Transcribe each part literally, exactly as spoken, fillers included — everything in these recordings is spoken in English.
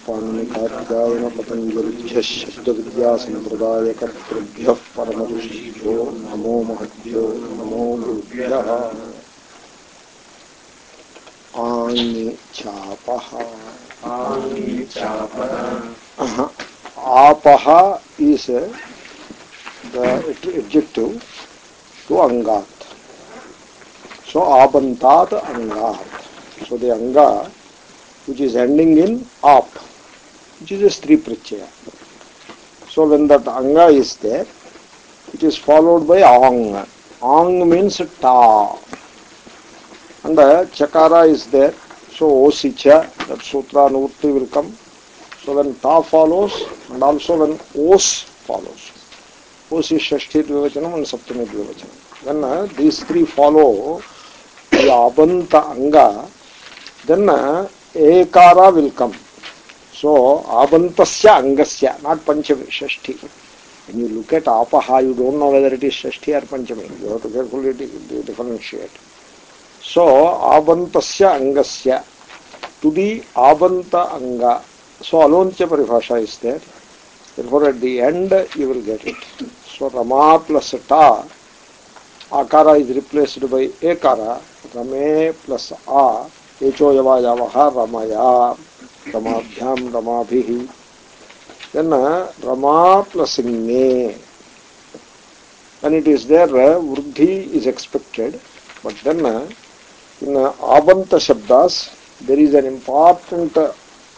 पाणिनि कार्तिकायन पतंजलिभ्यः शब्दविद्यासम्प्रदायकर्तृभ्यः परमऋषिभ्यो नमो महद्भ्यो नमो गुरुभ्यः। आङ्चापः आपः is the adjective to angat. So abantat angat. So the anga which is ending in ap, which is a stri prachaya. So when that anga is there, it is followed by ang. Ang means ta. And the chakara is there. So osicha, that sutra nurti will come. So when ta follows, and also when os follows. Os is shashti dvivachanam and saptami dvivachanam. When uh, these three follow the abanta anga, then uh, ekara will come. So abantasya angasya, not panchami, shashti. When you look at apaha, you don't know whether it is shashti or panchami. You have to carefully differentiate. So abantasya angasya, to the abanta anga. So aloncha paribhasha is there. Therefore at the end you will get it. So Rama plus ta, akara is replaced by ekara, Rame plus a, echo yava yavaha ramaya, ramabhyam ramabhihi. Then uh, Rama plus nge. When it is there, uh, vruddhi is expected. But then uh, in uh, abanta shabdas, there is an important uh,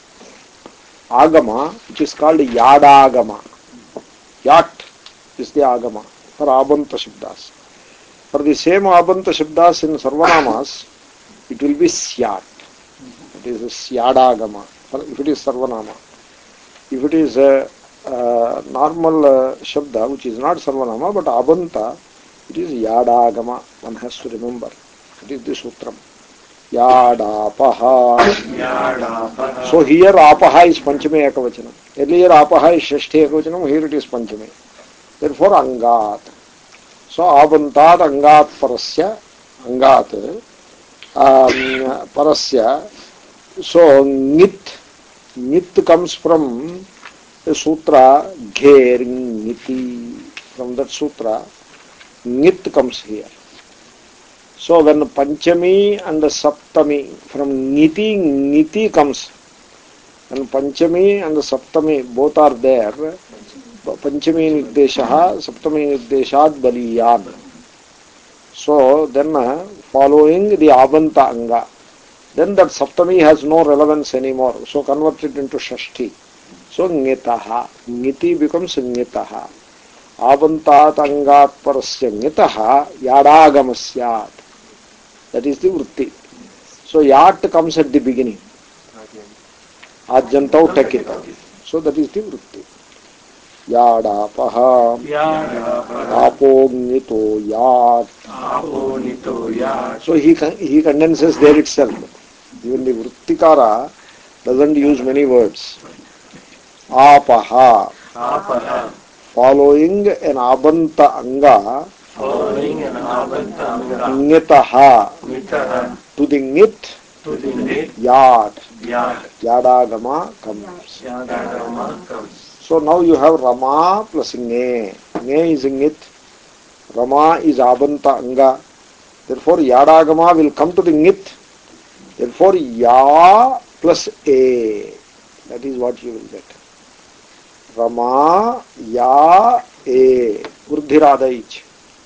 agama which is called yadagama. Yat is the agama for abanta shabdas. For the same abanta shabdas in sarvanamas, it will be syat. It is a syadagama if it is sarvanama. If it is a, a normal uh, shabda which is not sarvanama but abanta, it is yadagama. One has to remember. It is the sutram. Yadapaha. Yadapaha. So here apaha is panchami ekavachanam. Earlier apaha is shashti ekavachanam, here it is panchami. Therefore angat. So abantat angat parasya, angat um, parasya. So nit, nit comes from the sutra gher niti. From that sutra, nit comes here. So when Panchami and Saptami, from Niti, Niti comes. When Panchami and Saptami both are there, Panchami Nirdeshaha, Saptami Nirdeshad Baliyan. So then uh, following the Abanta Anga, then that Saptami has no relevance anymore. So converted into Shashti. So Ngetaha, Niti becomes Ngetaha. Abantat Angat Parasya Ngetaha Yadagamasyat. That is the vritti. So yat comes at the beginning. Ajantau takita. So that is the vritti. Yadapaha. Apognito yat. So he he condenses there itself. Even the vrittikara doesn't use many words. Apaha. Following an abanta anga. Following an abanta anga. Ngetaha. To the ngit, to the ngit, yad, yad, yadagama comes. Yadagama comes. So now you have Rama plus nge. Nge is ngit, Rama is abanta anga. Therefore yadagama will come to the ngit. Therefore ya plus a. That is what you will get. Rama ya a. Vruddhiradaic.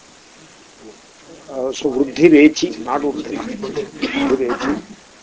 Uh, so Vruddhi Rechi, not Vruddhi Rechi.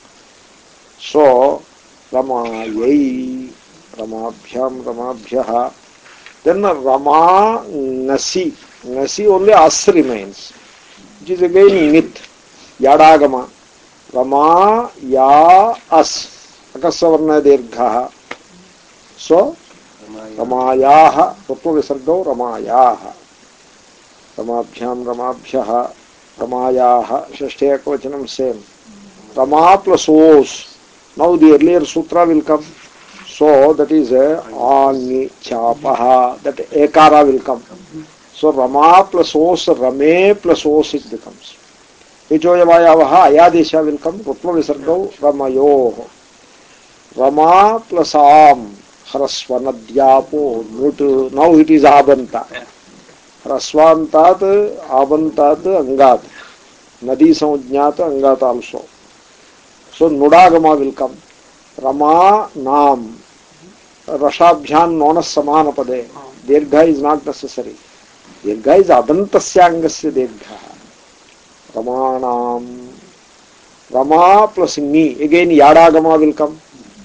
So Rama Yai, Ramabhyam, Ramabhyaha. Then Rama Nasi. Nasi only As remains, which is again Nit, Yadagama. Rama Ya As. Akasavarna Dirghaha. So Ramayaha, Tattva Visargau Ramayaha. Ramabhyam, Ramabhyaha. Ramayaha, Shashti Ekavachanam same. Rama plus Os. Now the earlier sutra will come. So that is a Angi Chapaha. That Ekara will come. So Rama plus Os, Rame plus Os it becomes. Ichoyavayavaha Ayadesha will come. Rutva Visargau Ramayo. Rama plus Am, Hrasva Nadyapo, Nut, now it is Abanta. Hrasvantat, Abantat, Angat. Nadi Samajnat, Angat also. So Nudagama will come. Rama Nam. Rashabhyan Nonas Samana Pade. Dirgha is not necessary. Dirgha is Adantasya Angasya Dirgha. Ramanam. Rama plus Ni. Again Yadagama will come.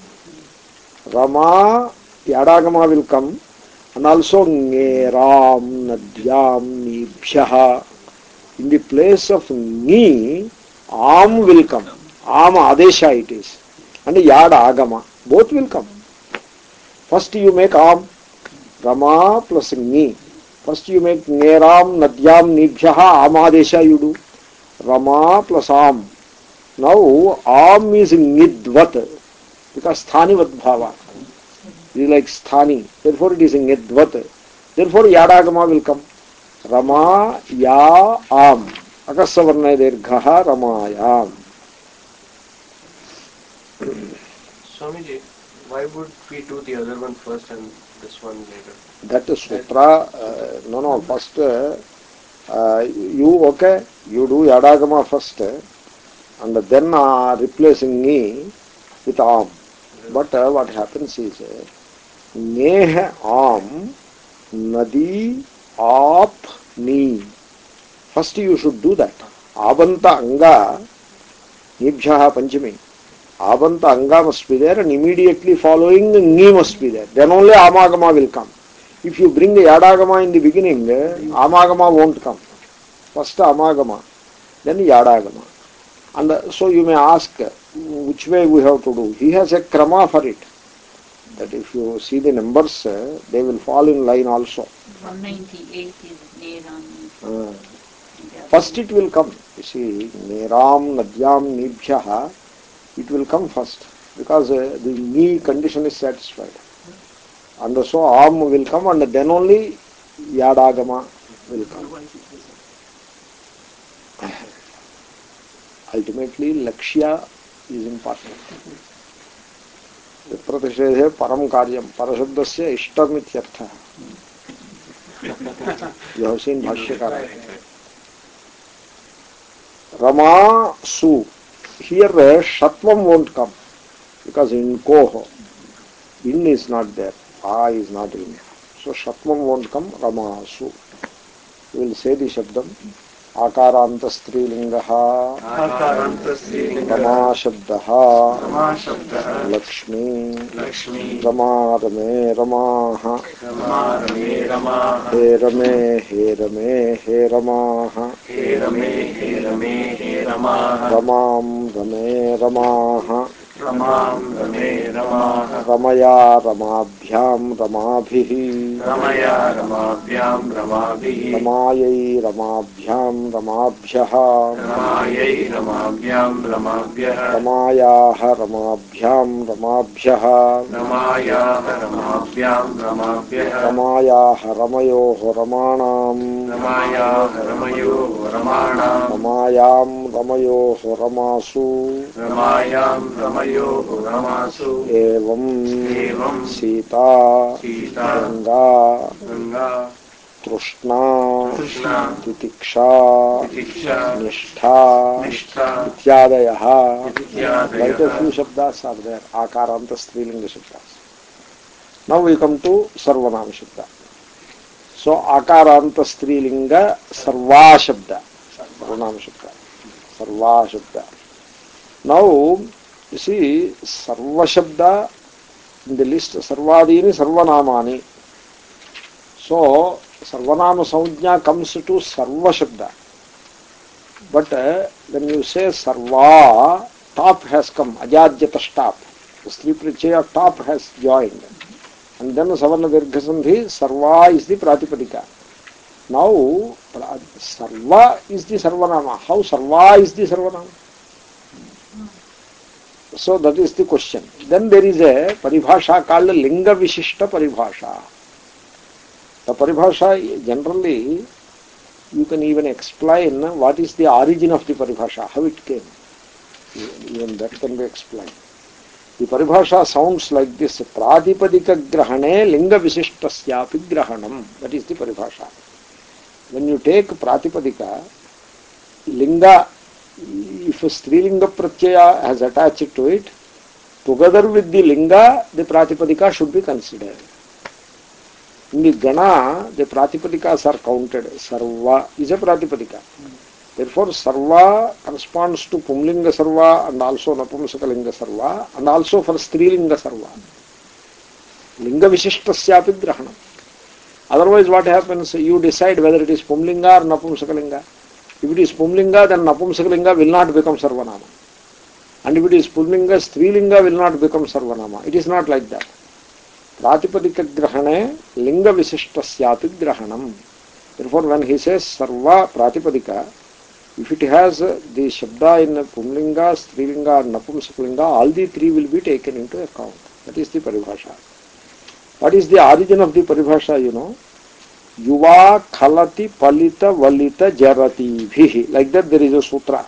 Rama, Yadagama will come. And also Ngeram, Nadyam, Nibhyaha. In the place of Ni, Am will come. Am Adesha it is. And Yadagama. Both will come. First you make Am. Rama plus Ni. First you make Ngeram, Nadyam, Nibhyaha. Am Adesha you do. Rama plus Am. Now Am is Nidvat. Because Sthanivat Bhava. It is like Sthani. Therefore it is in Nidvat. Therefore Yadagama will come. Rama Ya Am. Akasavarna Dirghaha Ramayam. Swamiji, why would we do the other one first and this one later? That is Sutra. Uh, no, no. First, uh, uh, you, okay, you do Yadagama first. Uh, and then uh, replacing Ni with Am. But uh, what happens is, uh, Neh Am, Nadi, Ap, Ni. First you should do that. Abanta Anga, Nibhyaha Panchami. Abanta Anga must be there and immediately following Ni must be there. Then only Amagama will come. If you bring the Yadagama in the beginning, uh, Amagama won't come. First Amagama, then Yadagama. And uh, so you may ask, uh, which way we have to do. He has a krama for it. That if you see the numbers, uh, they will fall in line also. one ninety-eight is Neram. Uh, first it will come. You see, Neram, Nadyam, Nibhyaha, it will come first. Because uh, the Ni condition is satisfied. And so Am will come and then only Yadagama will come. Ultimately, Lakshya is important. Pratishedhe param karyam. Parashabdasya ishtam ityartha. You have seen Bhashyakara. Rama Su. Here Shatvam won't come. Because in Koho, In is not there. A is not in. So Shatvam won't come. Rama Su. We will say the Shabdam. Akaranta Strilingaha Rama Shabdaha Lakshmi Rama Rame Ramaha He Rame He Rame He Ramaha Ramam Rame Ramaha Ramam Rame Ramaha Ramaya Ramabhyam Ramabhihi Ramaya Ramabhyam Ramabhihi Ramayai Ramabhyam Ramabhyaha Ramayai Ramabhyam Ramabhyaha Ramayaha Ramabhyam Ramabhyaha Ramayaha Ramabhyam Ramabhyaha Ramayaha Ramayoho Ramanam Ramayaha Ramayoho Ramanam Ramayam Ramayoho Ramasu Ramayam Ramayoho Ramasu Evam Evam Sita Sita Ganga Ganga Trishna Trishna Titiksha Titiksha Nishtha Nishtha Ityadayaha. Ityadayaha. Quite a few shabdas are there. Akaranta Strilinga shabdas. Now we come to Sarvanama Shabda. So Akaranta Strilinga Sarva Shabda. Sarvanama Shabda. Sarva Shabda. Now you see Sarva Shabda in the list Sarvadini Sarvanamani. So Sarvanama Samajna comes to Sarva Shabda. But uh, when you say Sarva, top has come, Ajajyata top. The Sri Prichaya top has joined. And then Savarna Dirghasandhi, Sarva is the Pratipadika. Now, Sarva is the Sarvanama. How Sarva is the Sarvanama? So that is the question. Then there is a Paribhasha called Linga Vishishta Paribhasha. The Paribhasha generally, you can even explain what is the origin of the Paribhasha, how it came. Even that can be explained. The paribhasha sounds like this. Pratipadika grahane linga visishtasyapi grahanam. That is the paribhasha. When you take pratipadika, linga, if a strilinga pratyaya has attached to it, together with the linga, the pratipadika should be considered. In the gana, the pratipadikas are counted. Sarva is a pratipadika. Therefore, sarva corresponds to pumlinga sarva and also napumsakalinga sarva and also for strilinga sarva. Linga visishtasyapi grahanam. Otherwise, what happens? You decide whether it is pumlinga or napumsakalinga. If it is pumlinga, then napumsakalinga will not become sarvanama. And if it is pullinga, strilinga will not become sarvanama. It is not like that. Pratipadika grahane linga visishtasyapi grahanam. Therefore, when he says sarva pratipadika, if it has the shabda in pumlinga, strilinga and napumsakalinga, all the three will be taken into account. That is the paribhasha. What is the origin of the paribhasha, you know? Yuva khalati palita valita jarati bhihi. Like that there is a sutra.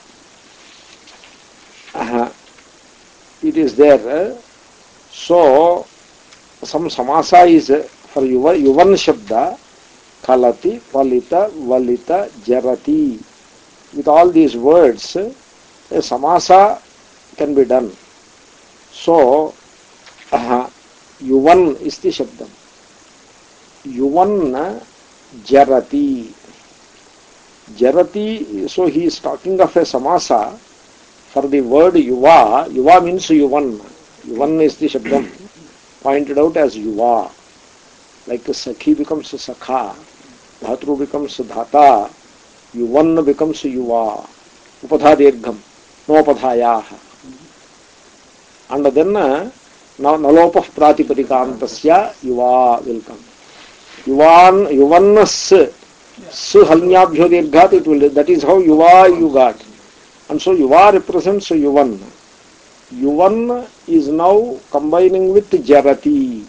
Uh, it is there. So, some samasa is for yuva, yuvan shabda, khalati palita valita jarati. With all these words, a samasa can be done. So, uh, yuvan is the shabdam. Yuvan jarati. Jarati, so he is talking of a samasa for the word yuva. Yuva means yuvan. Yuvan is the shabdam pointed out as yuva. Like sakhi becomes sakha, dhatru becomes dhata, yuvan becomes yuva. Upadha dirgham, nopadhayaha. And then nalopah pratipadikaantasya yuva will come. Yuvan, yuvannas, s halnyabhyo dirghat, it will, that is how yuva you got. And so yuva represents yuvan. Yuvan is now combining with jarati.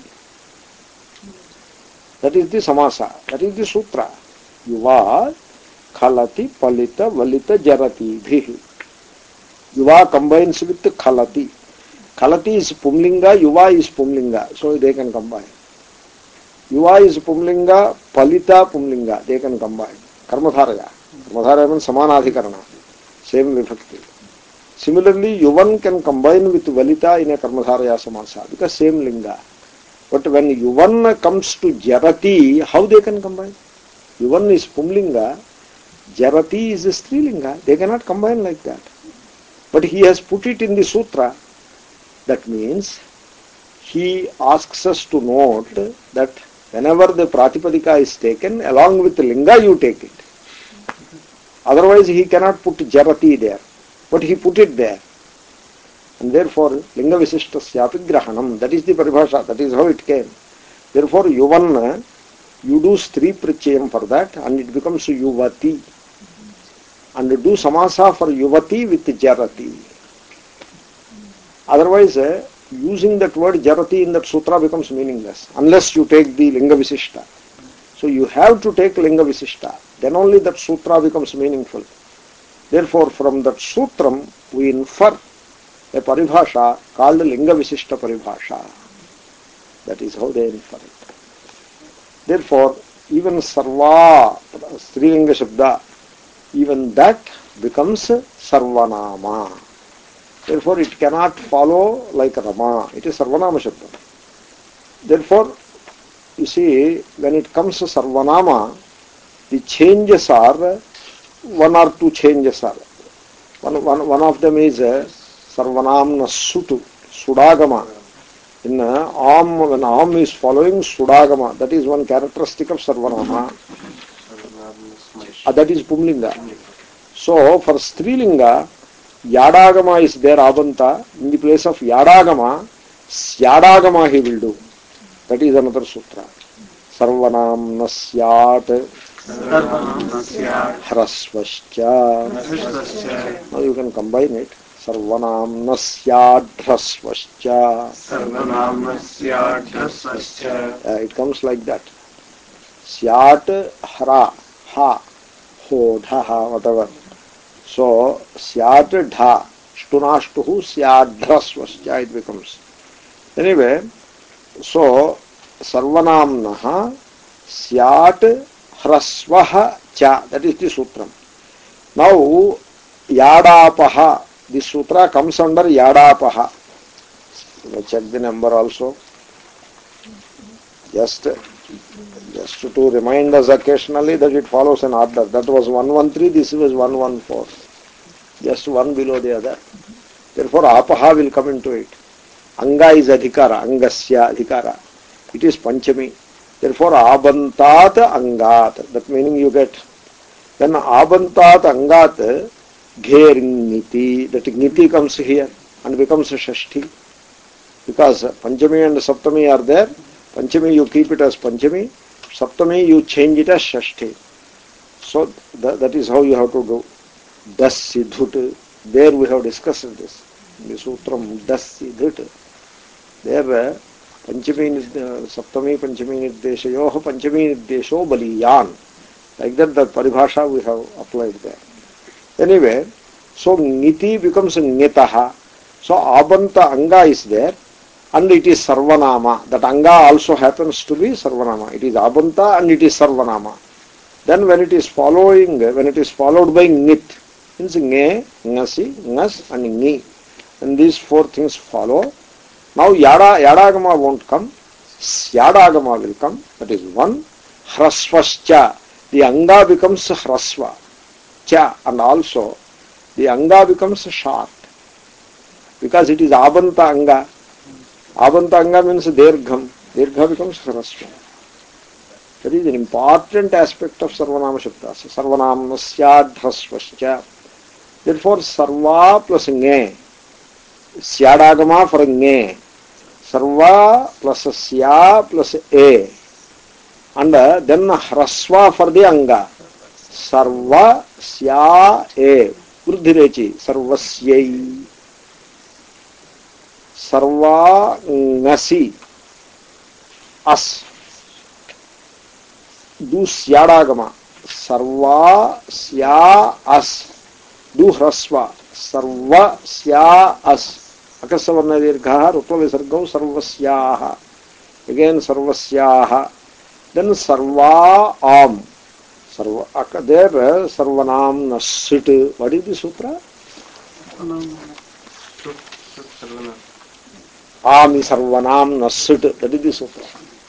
That is the samasa. That is the sutra. Yuva khalati palita valita jarati bhihi. Yuva combines with khalati. Khalati is pumlinga, yuva is pumlinga. So they can combine. Yuva is pumlinga, palita pumlinga. They can combine. Karmadharaya. Karmadharaya means samanadhikarana. Same vibhakti. Similarly, yuvan can combine with valita in a karmadharaya samasa because same linga. But when yuvan comes to jarati, how they can combine? Yuvan is pumlinga, jarati is strilinga. They cannot combine like that. But he has put it in the sutra. That means he asks us to note that whenever the pratipadika is taken, along with the linga you take it. Otherwise he cannot put jarati there. But he put it there. And therefore, linga visishtasyapi grahanam. That is the paribhasha. That is how it came. Therefore, yuvan, you do stri pratyayam for that and it becomes yuvati. And do samasa for yuvati with jarati. Otherwise, uh, using that word jarati in that sutra becomes meaningless. Unless you take the linga visishta. So you have to take linga visishta. Then only that sutra becomes meaningful. Therefore, from that sutram, we infer a paribhasha called linga visishta paribhasha. That is how they infer it. Therefore, even sarva, strilinga shabda, even that becomes sarvanama. Therefore, it cannot follow like Rama. It is sarvanama shabda. Therefore, you see, when it comes to sarvanama, the changes are one or two changes are. One, one, one of them is uh, sarvanamna sutu, sudagama. In uh, am, when am is following sudagama, that is one characteristic of sarvanama. Uh, that is pumlinga. So for strilinga, yadagama is there, abanta. In the place of yadagama, syadagama he will do. That is another sutra. Sarvanamna syat hrasvascha. Now you can combine it. Sarvanamna syat hrasvascha. Sarvanamna syat hrasvascha. Uh, it comes like that. Syat hra, ha, ho, dha, ha, whatever. So, syat dha, shtunashtuhu syat hrasvascha it becomes. Anyway, so sarvanamnaha syat hrasvaha cha. That is the sutram. Now, yadapaha. This sutra comes under yadapaha. Check the number also. Just, just to remind us occasionally that it follows an order. That was one one three, this was one one four. Just one below the other. Therefore, apaha will come into it. Anga is adhikara, angasya adhikara. It is panchami. Therefore, abantat angat. That meaning you get. Then abantat angat gher niti. That niti comes here and becomes a shashti. Because panchami and saptami are there. Panchami you keep it as panchami. Saptami you change it as shashti. So that, that is how you have to do. Das siddhut. There we have discussed this. The sutram das siddhut. There panchami saptami panchami nirdeshayoh panchami nirdesho baliyan. Like that the paribhasha we have applied there. Anyway, so niti becomes nitaha. So abanta anga is there and it is sarvanama. That anga also happens to be sarvanama. It is abanta and it is sarvanama. Then when it is following, when it is followed by nit, means nge, ngasi, ngas and ngi. And these four things follow. Now yada, yadagama won't come. Syadagama will come. That is one. Hrasvascha. The anga becomes hrasva. Cha. And also the anga becomes short. Because it is abanta anga. Abanta anga means dirgham. Dirgha becomes hrasva. That is an important aspect of sarvanama shabdas. Sarvanamna syad hrasvascha. Therefore, sarva plus nge. Syadagama for nge. Sarva plus sya plus a. And uh, then hrasva for the anga. Sarva sya a. Vruddhirechi. Sarvasyai. Sarva ngasi. As. Do syadagama. Sarva sya as. Do hrasva. Sarva sya as. Akasavarna dirgha. Rutva visargam sarvasyaha. Again sarvasyaha. Then sarva am. Sarva, there sarvanam nasit. What is the sutra? Ami sarvanam nasit. That is the sutra.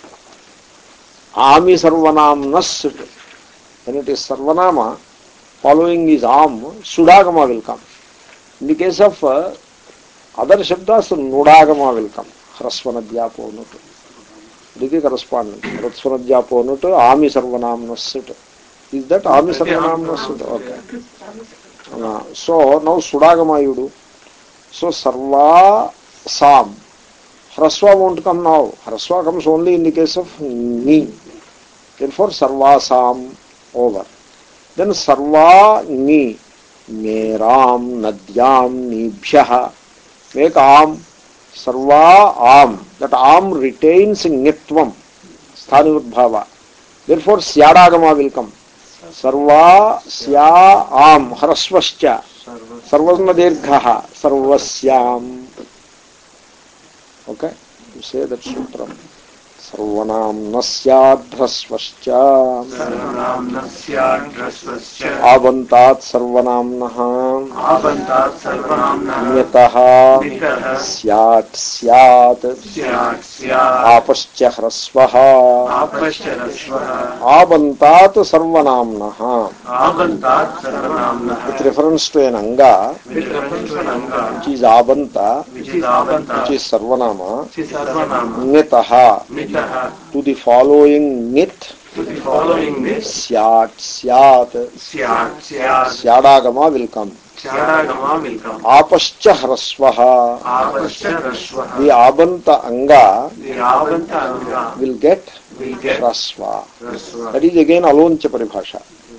Ami sarvanam nasit. When it is sarvanama, following is am, sudagama will come. In the case of uh, other shabdas, nudagama will come. Hrasvanadhyapo nutu. This is correspondent. Hrasvanadhyapo nutu, ami sarvanam nasit. Is that ami sarvanam nasit? Okay. Uh, so now sudagama you do. So sarva sam. Hrasva won't come now. Hrasva comes only in the case of ni. Therefore sarva sam over. Then sarva ni. Meram nadyam nibhyaha. Make am. Sarva am. That am retains nitvam. Sthanivadbhava. Therefore syadagama will come. Sarva sya am. Hrasvascha. Sarvasma dirghaha. Sarvasyam. Okay? You say that sutra. Sarvanam nasyad hrasvascha. Sarvanam nasyad hrasvascha. Abantat sarvanamnaha. Abantat sarvanamnaha. Nitaha. Nitaha. Syat syat. Syat syat. Apascha hrasvaha. Apascha hrasvaha. Abantat sarvanamnaha. Abantat sarvanamnaha. With reference to an anga. With reference to an anga. Which is abanta. Which is abanta. Which is sarvanama. Which is sarvanama. Nitaha. Nitaha. To the following nit. To the following nit. Syat syat. Syat syat. Syadagama will come. Syadagama will come. Apascha hrasvaha. Apascha hrasvaha. The abanta anga. The abanta anga. Will get. Will get. Hrasva. Hrasva. That is again aloncha paribhasha.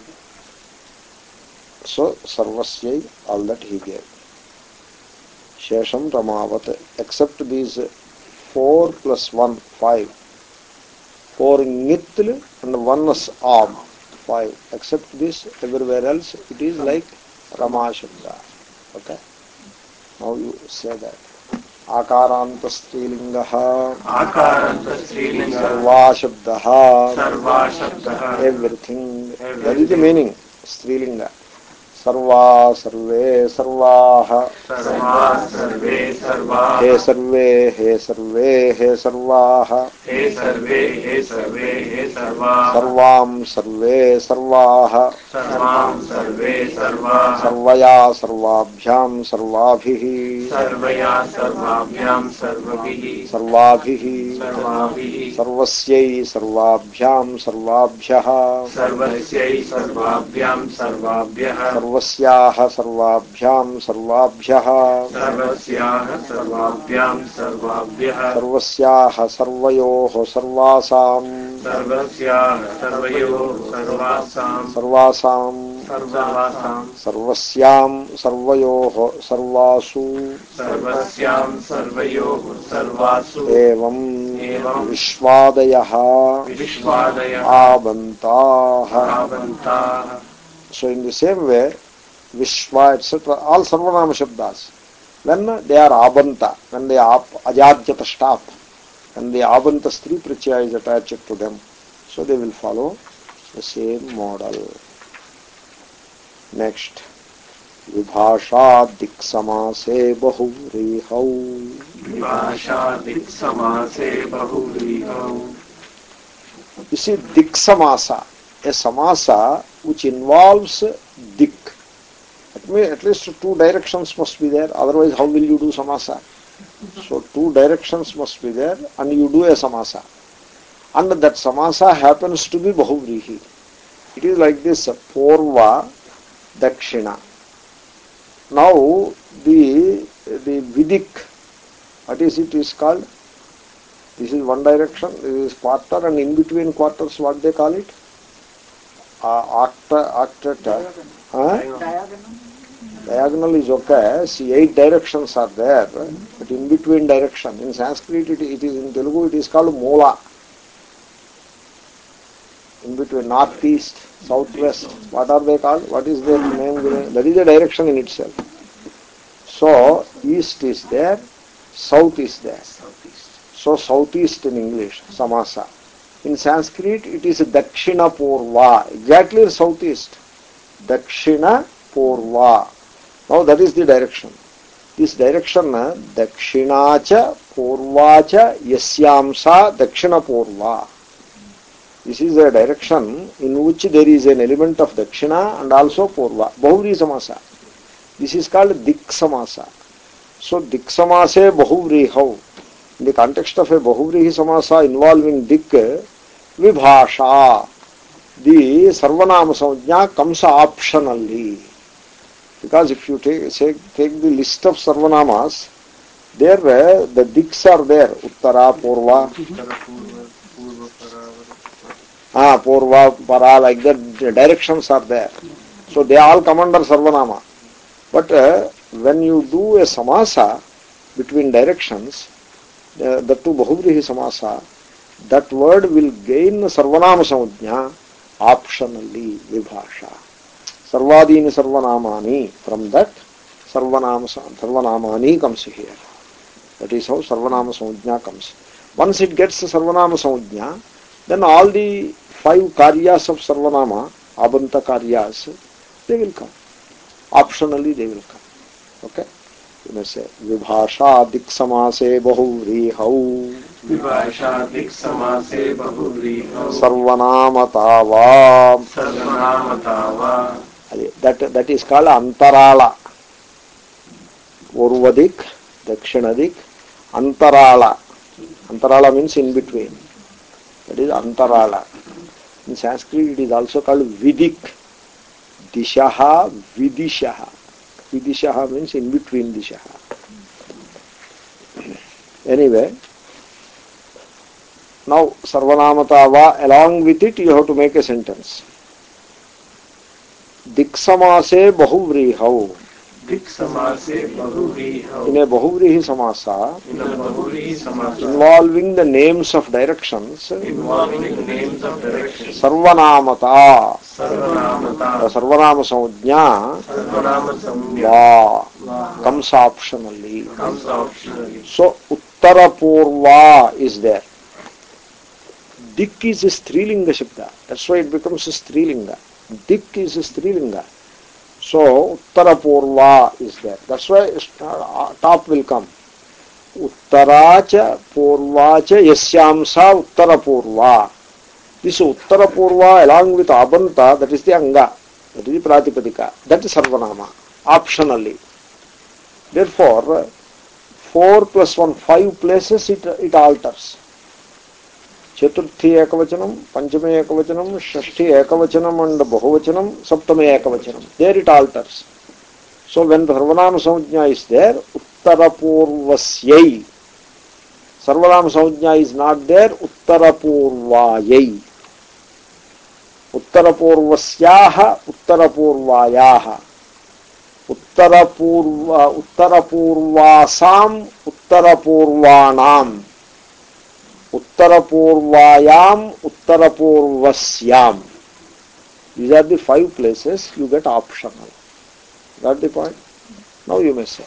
So sarvasyai, all that he gave. Shesham ramavat. Except these four plus one, five. Four nitl and one is am, five. Except this, everywhere else it is like Rama Shabda. Okay? Now you say that. आकारांत स्त्रीलिंग आकारांत स्त्रीलिंग सर्वा शब्द सर्वा शब्दः everything that is the meaning स्त्रीलिंग सर्वा सर्वे सर्वाः सर्वा सर्वे सर्वाः हे सर्वे हे सर्वे हे सर्वाः हे सर्वे हे सर्वे हे सर्वाः सर्वां सर्वे सर्वाः सर्वां सर्वे सर्वाः सर्वया सर्वाभ्यां सर्वाभिः सर्वया सर्वाभ्यां सर्वभिः सर्वाभिः सर्वाभिः सर्वस्यै सर्वाभ्यां सर्वाभ्यः सर्वस्यै सर्वाभ्यां सर्वाभ्यः सर्वस्याः सर्वाभ्यां सर्वाभ्यः सर्वस्याः सर्वाभ्यां सर्वाभ्यः सर्वस्याः सर्वयोः सर्वासां सर्वस्याः सर्वयोः सर्वासां सर्वासां सर्वासां सर्वस्यां सर्वयोः सर्वासु सर्वस्यां सर्वयोः सर्वासु एवं एवं विश्वादयः विश्वादयः आबन्ताः. आवन्ताः. So in the same way, Vishwa, et cetera, all Sarvanama Shabdas, when they are Abanta, when they are Ajadyata stop, when the Abanta Stri Pratyaya is attached to them, so they will follow the same model. Next, Vibhasha Diksamase Bahurihau. Vibhasha Diksamase Bahurihau. You see, Diksamasa, a samasa which involves dik. At, me, at least two directions must be there, otherwise how will you do samasa? So two directions must be there and you do a samasa. And that samasa happens to be bahuvrihi. It is like this, Purva, Dakshina. Now the, the Vidik, what is it is called? This is one direction, this is quarter, and in between quarters what they call it? Uh, octa, octata. Huh? Diagonal. Diagonal is okay. See, eight directions are there, but in between direction, in Sanskrit it, it is, in Telugu it is called Mola. In between northeast, southwest, what are they called? What is their name given? That is a direction in itself. So, east is there, south is there. So, southeast in English, samasa. In Sanskrit, it is Dakshina Purva, exactly southeast. Dakshina Purva. Now, that is the direction. This direction, Dakshinacha Purvacha Yasyamsa Dakshina Purva. This is a direction in which there is an element of Dakshina and also Purva. Bahuvri Samasa. This is called Dik Samasa. So, Dik Samase Bahuvrihau. In the context of a Bahuvrihi Samasa involving Dik, Vibhasha, the Sarvanama Samajna comes optionally. Because if you take, say, take the list of Sarvanamas, there uh, the Diks are there. Uttara, Purva, ah, Purva, Para, like that, the directions are there. So they all come under Sarvanama. But uh, when you do a Samasa between directions, uh, that to Bahuvrihi Samasa, that word will gain Sarvanama Samajna optionally, Vibhasha. Sarvadini Sarvanamani, from that Sarvanama Sarvanamani comes here. That is how Sarvanama Samajna comes. Once it gets Sarvanama Samajna, then all the five karyas of Sarvanama, Abanta karyas, they will come. Optionally they will come. Okay? You may say, Vibhasha Diksamase Bahuvrihau. Vibhasha Diksamase Bahurihau. Sarvanamatava. Sarvanamatava. That, that is called Antarala. Urvadik, Dakshinadik, Antarala. Antarala means in between. That is Antarala. In Sanskrit it is also called Vidik. Dishaha, Vidishaha. Vidishaha means in between Dishaha. Anyway, now Sarvanamatava, along with it you have to make a sentence. Diksamase Bahuvrihau. Dik samase bahuvrihi. In a bahuvrihi samasa, In a bahuvrihi samasa. involving the names of directions, Involving names of directions. sarvanamata, Sarvanamata. sarvanama samajna, Sarvanama samya. va comes optionally. Comes optionally. So uttara purva is there. Dik is a strilinga shabda. That's why it becomes a strilinga. Dik is a strilinga. So uttara purva is there. That's why uh, top will come. Uttaracha purvacha yasyamsa uttara purva. This uttara purva along with abanta, that is the anga. That is the pratipadika. That is sarvanama. Optionally. Therefore, four plus one, five places it, it alters. Chaturthi ekavachanam, panchami ekavachanam, shashti ekavachanam and bahuvachanam, saptami ekavachanam. There it alters. So when the sarvanama samajna is there, uttara purvasyai. Sarvanama samajna is not there, uttara purvayai. Uttara purvasyaha, uttara purvayaha. Uttara purva, uttara purvasam, uttara purvanam. Uttara purvayam, uttara purvasyam. These are the five places you get optional. Got the point? Now you may say.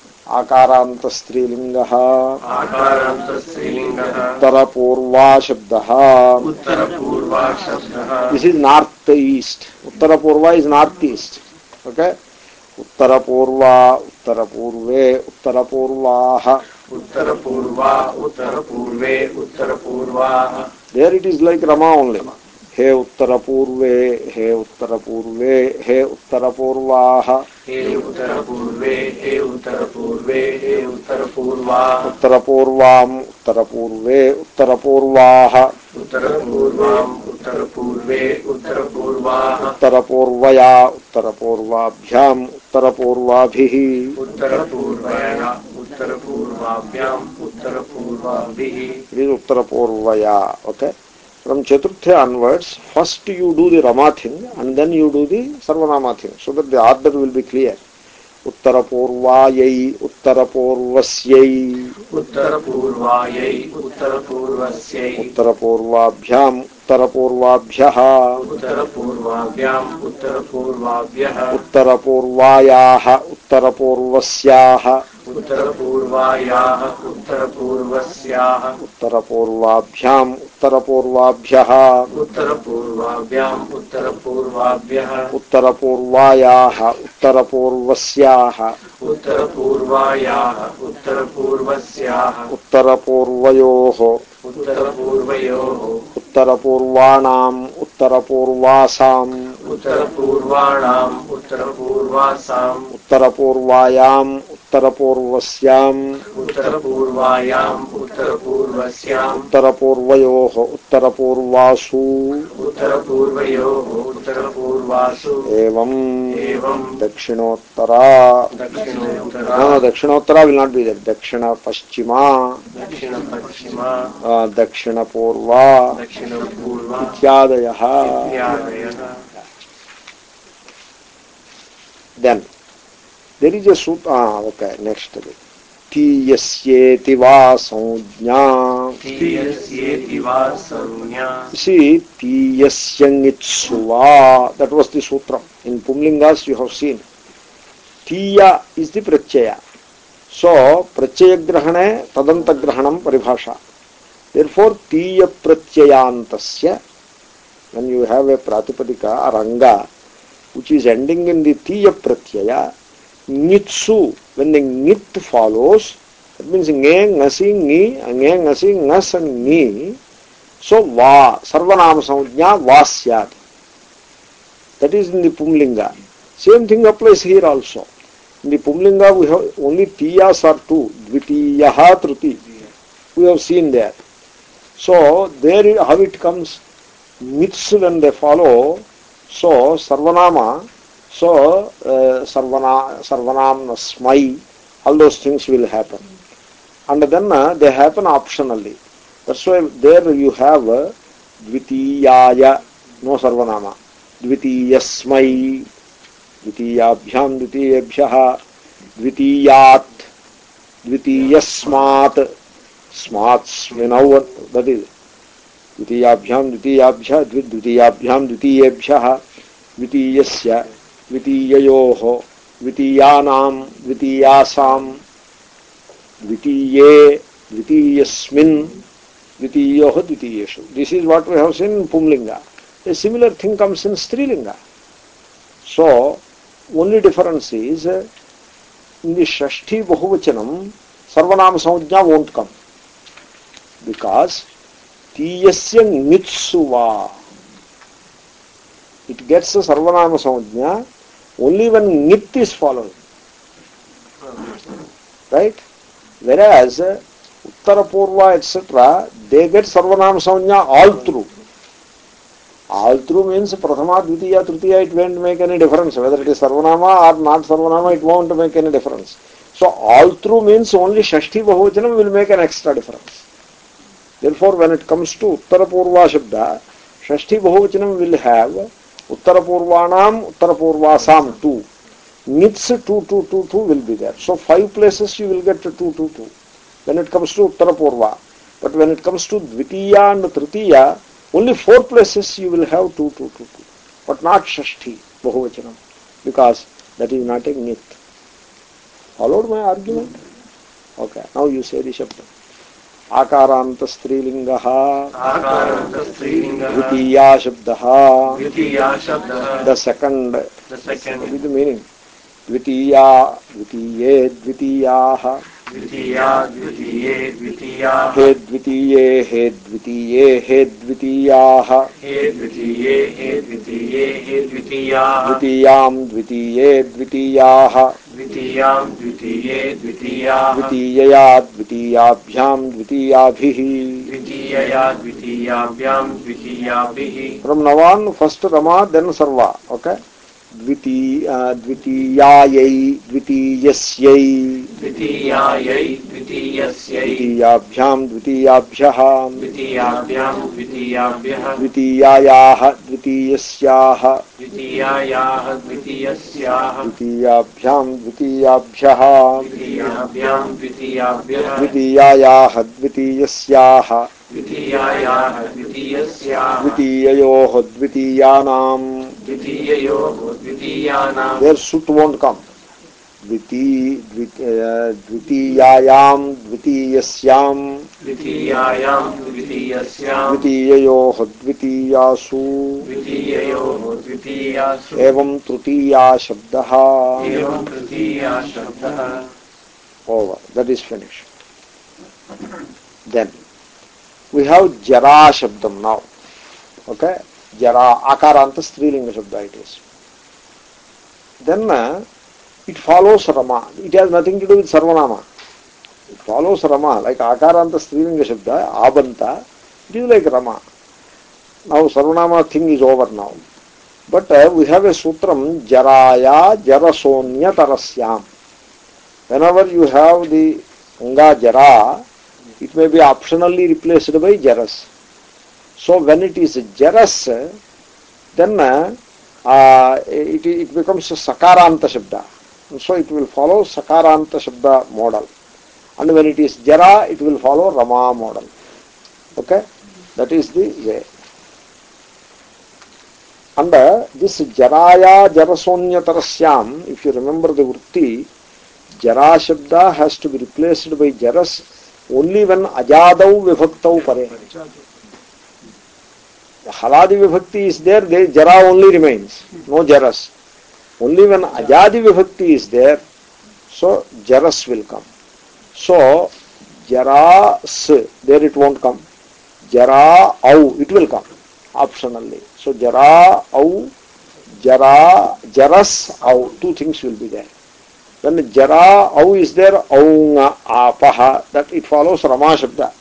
Akaranta strilingaha. Akaranta strilingaha. Uttara purva shabdaha. Uttara purva shabdaha. This is north-east. Uttara purva is north-east. Okay? Uttara purva, uttara purve, uttara purvaha. Uttara purva, uttara purve, uttara purvaha. There it is like Rama only. He uttara purve, he uttara purve, he uttara purvaha. He uttara purve, he uttara purve, he uttara purvaha. Uttara purvam, uttara purve, uttara purvaha. Uttara purvam, uttara purve, uttara purvaha. Uttara purvaya, uttara purvabhyam, uttara purvabhihi. Uttara purvaya, uttara purvabhyam, uttara purvabhihi. It is uttara purvaya. Okay? From Chaturthya onwards, first you do the Rama thing and then you do the Sarvanama thing, so that the order will be clear. Uttara purvayai, uttara purvasyai, Uttara purvayai, uttara purvasyai, uttara purvabhyam, uttara purvabhyaha, uttara purvabhyam, uttara purvabhyaha, uttara purvayaha, uttara purvasyaha, uttara purvayaha, uttara purvasyaha, uttara purvabhyam, uttara purvabhyaha, uttara purvabhyam, uttara purvabhyaha, uttara purvayaha, uttara purvasyaha, uttara purvayaha, uttara purvasyaha, uttara purvayoho, uttara purvayoho, uttara purvanam, uttara purvasam, uttara purvanam, uttara purvasam, uttara purvayam, uttara purvasyam, uttara purvayam, uttara purvasyam, uttara purvayoho, uttara purvasu. uttara purvayoho, uttara purvasu. Evam Evam Dakshinottara. Dakshinottara. No, no, Dakshinottara will not be there. Dakshina Paschima. Dakshina Paschima. Uh, Dakshina Purva. Dakshina Purva. Ityadayaha. Ityadayaha. Then there is a sutra. Ah, okay, next. Tiyasyeti va samjna. Tiyasyeti va samjna. See, Tiyasyangitsuva. That was the sutra. In Pumlingas you have seen. Tiya is the pratyaya. So, pratyaya grahane tadanta grahanam paribhasha. Therefore, tiya pratyayantasya, when you have a pratipadika or anga, which is ending in the tiya pratyaya, nitsu, when the nit follows, that means nge, ngasi, ngi, nge, ngasi, ngas and ngi, so va, sarvanama samajna vasyat. That is in the Pumlinga. Same thing applies here also. In the Pumlinga we have only tiyas are two, dvitiyaha truti. We have seen there. So there how it comes, nits when they follow, so sarvanama, so uh, sarvana, sarvanam smai, all those things will happen. And then uh, they happen optionally. That's why there you have uh, dvitiyaya, no sarvanama. Dvitiyasmai, dvitiyabhyam, dvitiyabhyaha. dvitiyat, dvitiyasmat, smat sminavat, that is dvitiyabhyam dvitiyabhya dvitiyabhyam dvitiyebhyah dvitiyasya dvitiyayoho dvitiyanam dvitiyasam dvitiye dvitiyasmin dvitiyoho dvitiyeshu. This is what we have seen in Pumlinga. A similar thing comes in Strilinga. So only difference is in the Shashti Bahuvachanam Sarvanama Samajna won't come because Tiyasya Nitsuva, it gets a Sarvanama Samajna only when Nit is followed. Right? Whereas Uttara Purva et cetera they get Sarvanama Samajna all through. All through means Prathama, Dvitiya, Tritiya, it won't make any difference. Whether it is Sarvanama or not Sarvanama, it won't make any difference. So all through means only Shashti Bahuvachanam will make an extra difference. Therefore, when it comes to Uttara Purva Shabda, Shashti Bahuvachanam will have Uttara Purvanam, Uttara Purvasam two. Nits two, two, two, two will be there. So five places you will get two, two, two. When it comes to Uttara Purva. But when it comes to Dvitiya and Tritiya, only four places you will have two, two, two, two. But not Shashti Bahuvachanam. Because that is not a Nit. Followed my argument? Okay, now you say the Shabda. Akaranta Strilingaha Akaranta Strilingaha Dvitiya Shabdaha. Dvitiya Shabdaha. The second. The second. What is the meaning? Dvitiya, Dvitiye, Dvitiyaha. Dvitiya, Dvitiye, Dvitiyaha. He Dvitiye, He Dvitiye, He Dvitiyaha. He Dvitiye, He Dvitiye, He Dvitiyaha. Dvitiyam, Dvitiye, Dvitiyaha. Dvitiyam, Dvitiye, Dvitiyaha. Dvitiyaya, Dvitiyabhyam, Dvitiyabhihi. Dvitiyaya, Dvitiyabhyam, Dvitiyabhihi. From now on, first Rama, then Sarva. Okay? Dviti, uh, Dvitiyayai, Dvitiyasyai. Dvitiyayai, Dvitiyasyai. Dvitiyabhyam, Dvitiyabhyaha. Dvitiyabhyam, Dvitiyabhyah. Dvitiyayaha, Dvitiyasyaha. Dvitiyayaha, Dvitiyasyaha. Dvitiyabhyam, Dvitiyabhyaha. Dvitiyabhyam, Dvitiyabhyah. Dvitiyayaha, Dvitiyasyaha. Dvitiyayaha, Dvitiyasyaha. Dvitiyayoho, Dvitiyanam. Dvitiyayoho, Dvitiyanam. There sut won't come. Dviti, Dvitiyayam, Dvitiyasyam. Dvitiyayam, Dvitiyasyam. Dvitiyayoho, Dvitiyasu. Dvitiyayoho, Dvitiyasu. Evam Tritiya Shabdaha. Evam Tritiya Shabdaha. Over. That is finished. Then we have Jara Shabdam now. Okay? Jara, Akaranta Strilinga Shabda it is. Then uh, it follows Rama. It has nothing to do with Sarvanama. It follows Rama. Like Akaranta Strilinga Shabda, Abanta, it is like Rama. Now Sarvanama thing is over now. But uh, we have a sutram, Jaraya Jarasonya Tarasyam. Whenever you have the Anga Jara, it may be optionally replaced by Jaras. So when it is Jaras, then uh, uh, it, it becomes a Sakaranta Shabda. And so it will follow Sakaranta Shabda model. And when it is Jara, it will follow Rama model. Okay? That is the way. And uh, this Jaraya Jarasonya Tarasyam, if you remember the Vritti, Jara Shabda has to be replaced by Jaras only when Ajadau Vibhaktau Pare. Haladi Vibhakti is there, there Jara only remains, no Jaras. Only when Ajadi Vibhakti is there, so Jaras will come. So Jaras, there it won't come. Jara Au, it will come optionally. So Jara Au, Jara, Jaras Au, two things will be there. When Jara Au is there, Aunga Apaha, that it follows Rama Shabda.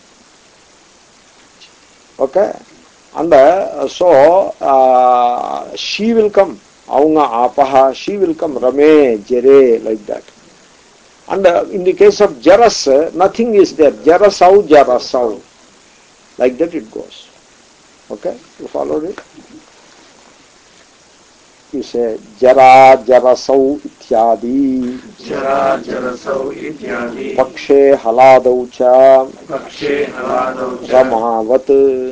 Okay? And uh, so uh, she will come. Aunga Apaha, she will come. Rame, Jere, like that. And uh, in the case of Jaras, uh, nothing is there. Jarasau, Jarasau. Like that it goes. Okay? You followed it? You say Jara Jarasau Ityadi Jara Jarasau Ityadi. Pakshe haladau cha Pakshe Haladau cha Ramavat.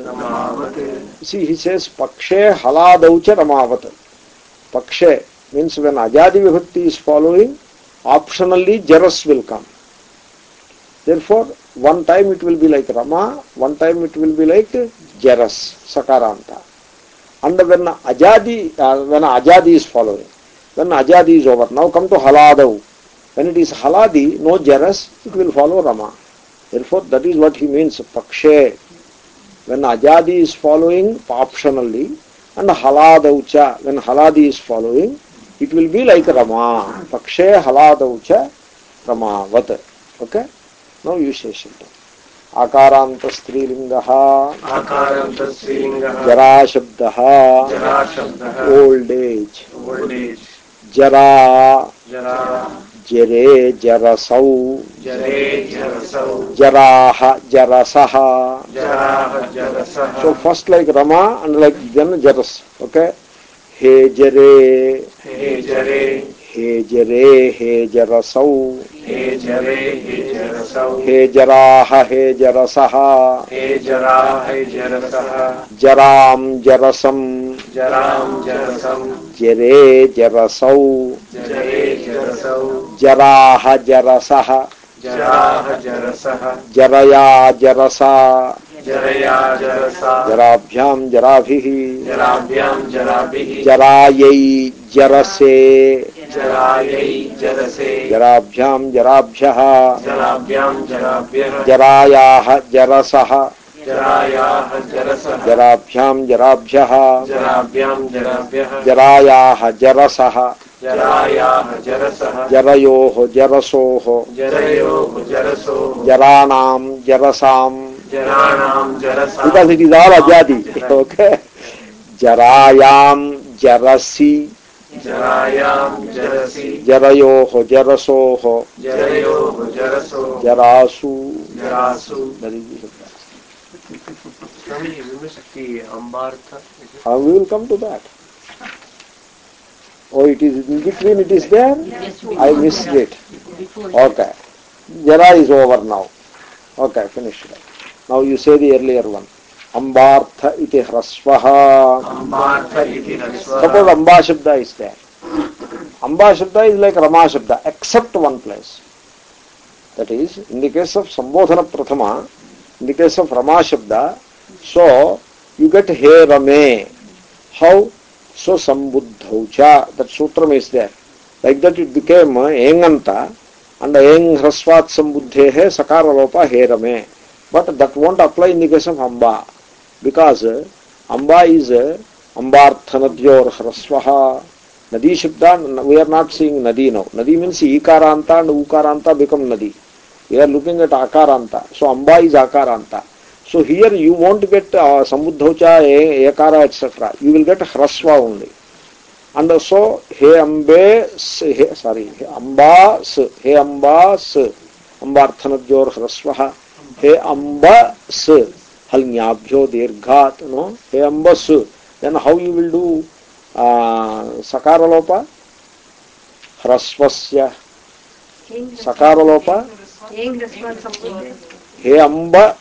Ramavat. See, he says Pakshe haladau cha Ramavat. Pakshe means when Ajadi Vibhakti is following, optionally Jaras will come. Therefore, one time it will be like Rama, one time it will be like Jaras, Sakaranta. And when Ajadi, uh, when Ajadi is following, when Ajadi is over, now come to Haladau. When it is Haladi, no Jaras, it will follow Rama. Therefore, that is what he means, Pakshe. When Ajadi is following optionally, and Haladaucha, when Haladi is following, it will be like Rama. Pakshe Haladaucha Ramavat. Okay? Now you say something. Akaranta Strilingaha Akaranta Strilingaha Jara Shabdaha Jara Shabdaha Old age Old age Jara Jara Jare Jarasau Jare Jarasau Jaraha Jarasaha. Jaraha Jarasaha. So first like Rama and like then Jaras. Okay? He Jare He Jare He Jare He Jarasau He Jare He Jarasau He Jaraha He Jarasaha He Jara He Jarasaha Jaram Jarasam Jaram Jarasam Jare Jarasau Jare Jarasau Jaraha Jarasaha Jaraha Jarasaha Jaraya Jarasa Jaraya Jarasa Jarabhyam Jarabhihi Jarabhyam Jarabihi Jarayai Jarase Jarayai Jarase Jarabhyam Jarabhyaha Jarabhyam Jarabhyah Jarayaha Jarasaha Jarayaha Jarasaha Jarabhyam Jarabhyaha Jarabhyam Jarabhyah Jarayaha Jarasaha Jarayaha Jarasaha Jarayoho Jarasoho Jarayo Jaraso Jaranam Jarasam. Jaranam Jarasa. Because it is all Ajadi. Okay? Jarayam Jarasi Jarayam Jarasi Jarayoho Jarasoho Jarayo Jaraso Jarasu. Jarasu. That is the Shabda. Swami, we missed the Ambartha. Uh, we will come to that. Oh, it is in between, it is there? Yes, I missed it. Before Okay. Jara is over now. Okay, finished. Now you say the earlier one. Ambartha iti hrasvaha. Ambartha iti hrasvaha. Suppose Amba Shabda is there. Amba Shabda is like Rama Shabda, except one place. That is, in the case of Sambodhana Prathama, in the case of Rama Shabda, so you get He Rame. How? So Sambuddhaucha, that sutram is there. Like that it became Enganta, and Eng Hrasvat Sambuddhehe Sakaralopa He Rame. But that won't apply in the case of Amba, because Amba is Ambarthanadyor Hrasvaha. Nadi Shabda, we are not seeing Nadi now. Nadi means Ikaranta and Ukaranta become Nadi. We are looking at Akaranta. So Amba is Akaranta. So here you won't get uh, Sambuddhaucha, Ekara, et cetera. You will get Hrasva only. And so He Ambe, he, sorry, He Amba, He Amba, Ambarthanadyor Hrasvaha. He Amba, Halnyabhyo Dirghat, no? He Amba, then how you will do uh, Sakaralopa? Hrasvasya. Sakaralopa? He Amba,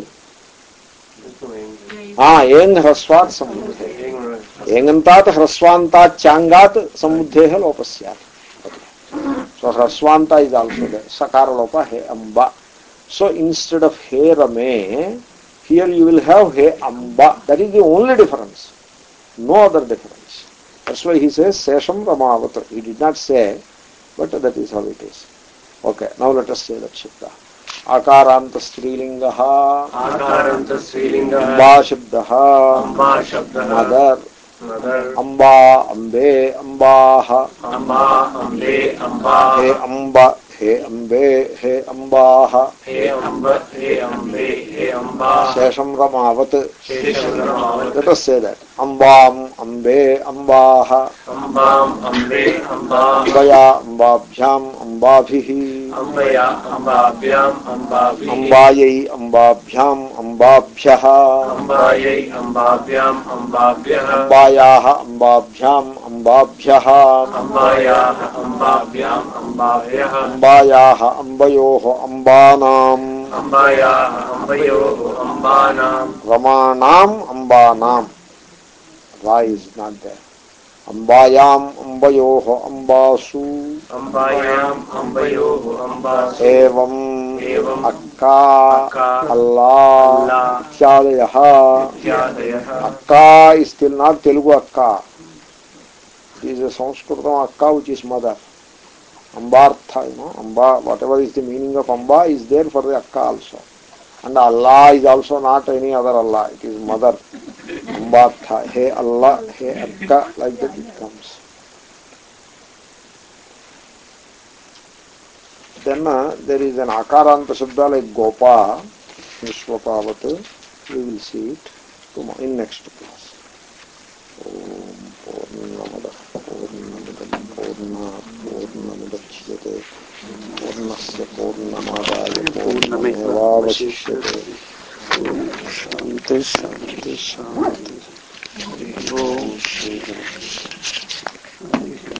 Ah, Eng Hrasvat Sambuddhe. Engantat Hrasvantat Changat Sambuddheha Lopasyat. So Hrasvanta is also there. Sakara Lopa He Amba. So instead of He Rame, here you will have He Amba. That is the only difference. No other difference. That's why he says Sesham Ramavat. He did not say, but that is how it is. Okay, now let us say that Shabda. Akaranta Strilingaha Akaranta Strilingaha Amba Shabdaha Amba Shabdaha Mother Mother Amba Ambe Ambaha Amba Ambe Amba He Amba He Ambe He Ambaha He Amba He Ambe He Amba Sesham Ramavat. Shesham Ramavat. Let us say that. Ambam Ambe Ambaha Ambam Ambe Amba Ambaya Ambabhyam Ambabhihi Ambaya Ambabhyam Ambabhihi Ambayai Ambabhyam Ambabhyaha Ambayai Ambabhyam Ambabhyaha Ambayaha Ambabhyam Ambabhyaha Ambayaha Ambabhyam अम्बाभ्यः अम्बायाः अम्बयोः अम्बानाम् अम्बायाः अम्बयोः अम्बानां रमाणाम् अम्बानाम् Ra is not there. Ambayam ambayoho ambasu अम्बायाम् अम्बयोः अम्बासु evam एवम् akka akka Allah Allah ityadayaha. इत्यादयः Akka is still not Telugu akka. It is a Sanskritam akka which is mother. Ambartha, you know, Amba, whatever is the meaning of Amba is there for the akka also. And Allah is also not any other Allah. It is mother. Ambartha, hey Allah, hey akka, like that it comes. Then uh, there is an akaranta shabda like Gopa, Vishwapavat. We will see it tomorrow in next class. Om Purnamada Purnamidam Purnat Purnamudachyate Purnasya Purnamadaya Purnamevavasishyate. Shanti Shanti Shanti.